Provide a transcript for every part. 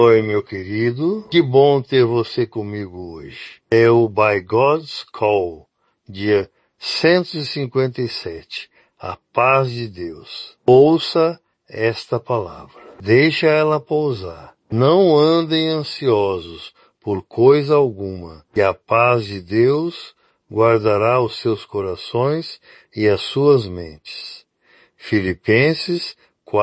Oi, meu querido. Que bom ter você comigo hoje. É o By God's Call, dia 157. A paz de Deus. Ouça esta palavra. Deixa ela pousar. Não andem ansiosos por coisa alguma, e a paz de Deus guardará os seus corações e as suas mentes. Filipenses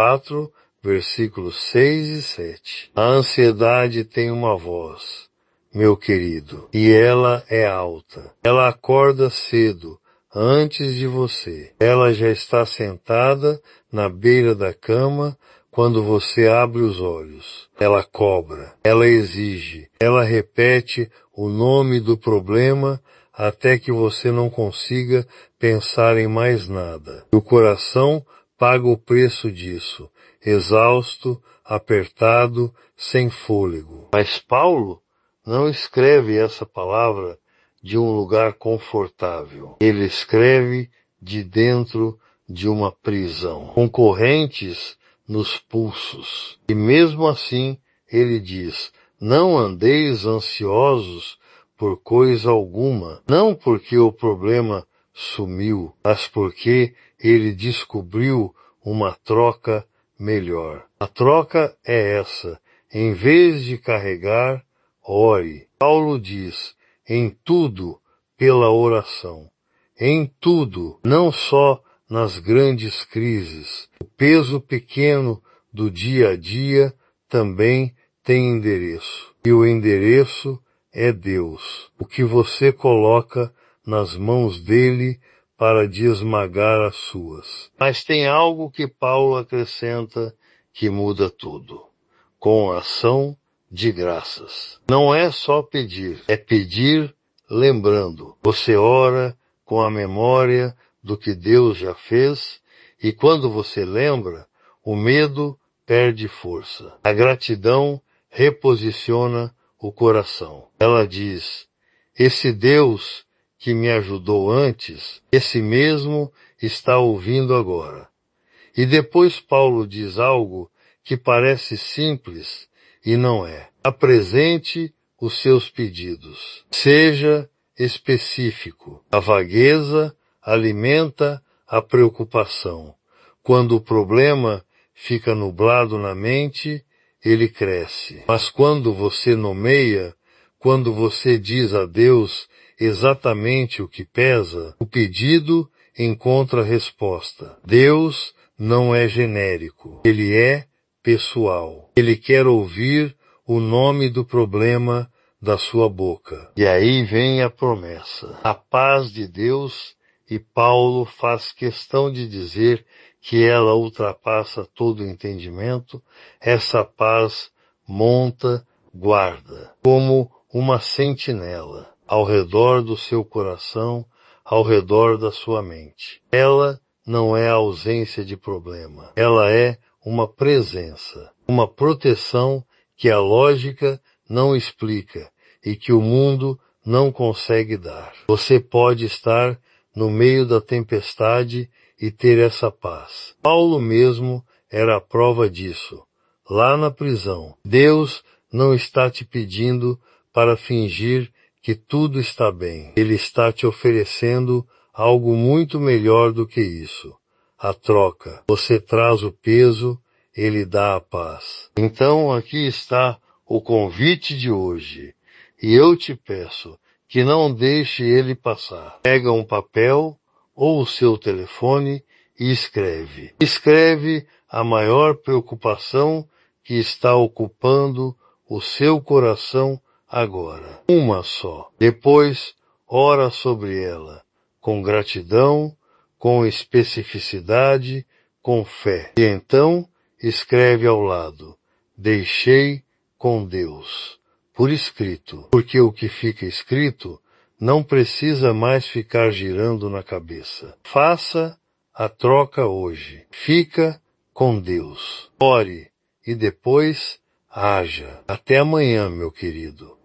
4, versículos 6 e 7. A ansiedade tem uma voz, meu querido, e ela é alta. Ela acorda cedo, antes de você. Ela já está sentada na beira da cama quando você abre os olhos. Ela cobra, ela exige, ela repete o nome do problema até que você não consiga pensar em mais nada. O coração paga o preço disso, exausto, apertado, sem fôlego. Mas Paulo não escreve essa palavra de um lugar confortável. Ele escreve de dentro de uma prisão, com correntes nos pulsos. E mesmo assim, ele diz, não andeis ansiosos por coisa alguma, não porque o problema sumiu, mas porque ele descobriu uma troca melhor. A troca é essa. Em vez de carregar, ore. Paulo diz, em tudo, pela oração. Em tudo, não só nas grandes crises. O peso pequeno do dia a dia também tem endereço. E o endereço é Deus. O que você coloca nas mãos dele para de esmagar as suas. Mas tem algo que Paulo acrescenta que muda tudo. Com ação de graças. Não é só pedir, é pedir lembrando. Você ora com a memória do que Deus já fez e quando você lembra, o medo perde força. A gratidão reposiciona o coração. Ela diz, esse Deus que me ajudou antes, esse mesmo está ouvindo agora. E depois Paulo diz algo que parece simples e não é. Apresente os seus pedidos. Seja específico. A vagueza alimenta a preocupação. Quando o problema fica nublado na mente, ele cresce. Mas quando você nomeia, quando você diz a Deus exatamente o que pesa, o pedido encontra resposta. Deus não é genérico. Ele é pessoal. Ele quer ouvir o nome do problema da sua boca. E aí vem a promessa. A paz de Deus, e Paulo faz questão de dizer que ela ultrapassa todo entendimento. Essa paz monta, guarda, como uma sentinela ao redor do seu coração, ao redor da sua mente. Ela não é a ausência de problema. Ela é uma presença, uma proteção que a lógica não explica e que o mundo não consegue dar. Você pode estar no meio da tempestade e ter essa paz. Paulo mesmo era a prova disso. Lá na prisão, Deus não está te pedindo para fingir que tudo está bem. Ele está te oferecendo algo muito melhor do que isso. A troca. Você traz o peso, ele dá a paz. Então aqui está o convite de hoje. E eu te peço que não deixe ele passar. Pega um papel ou o seu telefone e escreve. Escreve a maior preocupação que está ocupando o seu coração agora. Uma só. Depois, ora sobre ela, com gratidão, com especificidade, com fé. E então, escreve ao lado, deixei com Deus, por escrito, porque o que fica escrito não precisa mais ficar girando na cabeça. Faça a troca hoje. Fica com Deus. Ore e depois haja. Até amanhã, meu querido.